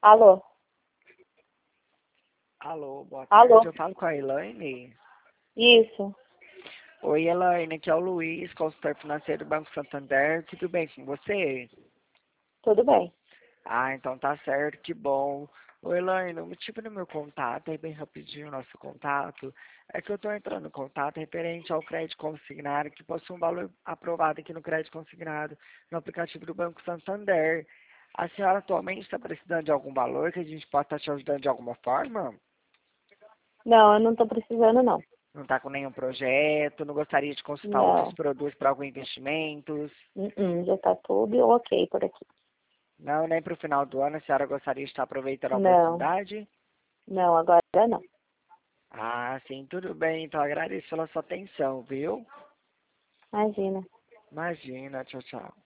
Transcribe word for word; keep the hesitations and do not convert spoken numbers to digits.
Alô? Alô, boa Alô? tarde. Eu falo com a Elaine. Isso, Oi, Elaine, aqui é o Luiz, consultor financeiro do Banco Santander. Tudo bem com você? tudo bem. Ah, então tá certo, que bom. Oi, Elaine, o motivo do meu contato, é bem rapidinho o nosso contato, é que eu estou entrando em contato referente ao crédito consignado, que possui um valor aprovado aqui no crédito consignado, no aplicativo do Banco Santander. A senhora atualmente está precisando de algum valor que a gente possa estar te ajudando de alguma forma? Não, eu não tô precisando, não. Não está com nenhum projeto, não gostaria de consultar outros Não. produtos para algum investimentos. Uh-uh, já tá tudo ok por aqui. Não, nem para o final do ano a senhora gostaria de estar aproveitando a Não, oportunidade? não, agora não. Ah, sim, tudo bem. Então agradeço pela sua atenção, viu? Imagina. Imagina, tchau, tchau.